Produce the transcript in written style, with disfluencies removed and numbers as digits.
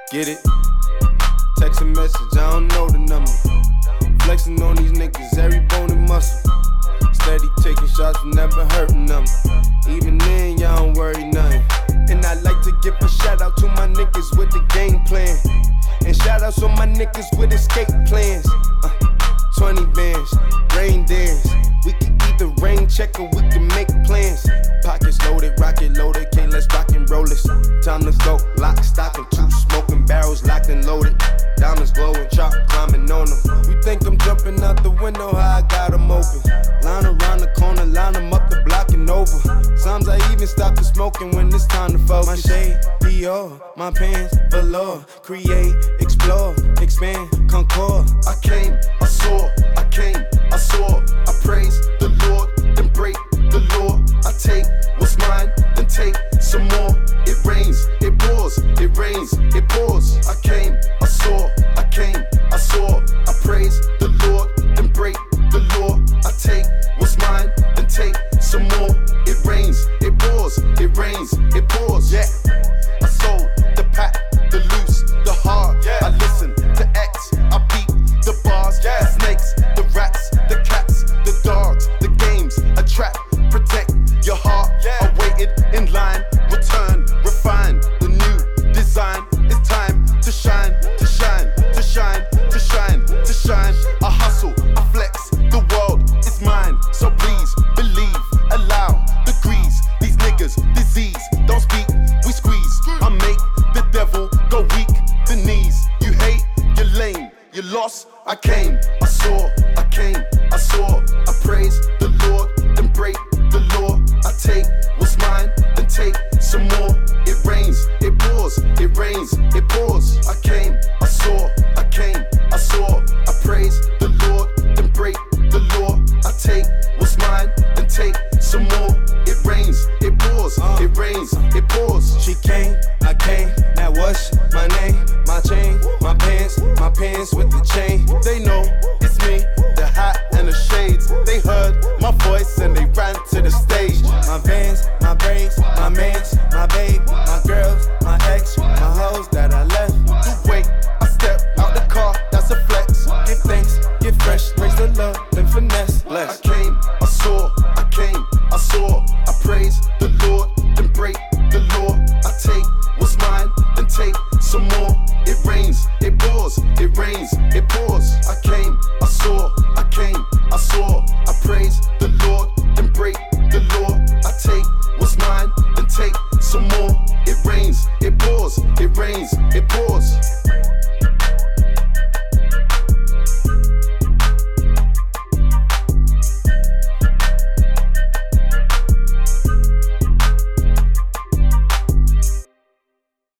Get it? Text a message, I don't know the number. Flexing on these niggas, every bone and muscle. Steady taking shots, never hurting them. Even then, y'all don't worry nothing. And I like to give a shout out to my niggas with the game plan. And shout outs on my niggas with escape plans. 20 bands, rain dance. We can either rain check or we can make plans. Pockets loaded, rocket loaded, okay, let's rock and roll this. Time to go, lock, stock, and 2 smoking barrels locked and loaded. Diamonds glowing, chop climbing on them. You think I'm jumping out the window, how I got them open. Line around the corner, line them up the block and over. Sometimes I even stop the smoking when it's time to focus. My shade, Dior, my pants, velour. Create, explore, expand, concord. I came, I saw, I came, I saw. I praise the Lord, then break the law. I take what's mine, then take some more. It rains, it pours, it rains, it pours. I came, I saw, I came, I saw. I praise the Lord, then break the law. I take what's mine, then take some more. It rains, it pours, it rains, it pours. Yeah, I sold the pack, the loose, the hard. Yeah. I listen to X, I beat the bars. Yeah. The snakes, the rats, the cats, the dogs, the games, a trap. Protect your heart. Yeah. I waited in line, return, refine the new design. It's time to shine, to shine, to shine, to shine, to shine. I hustle, I flex, the world is mine. So please believe, allow degrees. These niggas, disease, don't speak, we squeeze. I make the devil go weak, the knees. You hate, you're lame, you lost. I came, I saw, I came, I saw. I praise the Lord, then break the law. I take what's mine, then take some more. It rains, it pours, it rains, it pours. I came, I saw, I came, I saw. I praise the Lord, then break the law. I take what's mine, then take some more. It rains, it pours, it rains, it pours. She came, I came, now what's my name? My chain, my pants with the chain. They know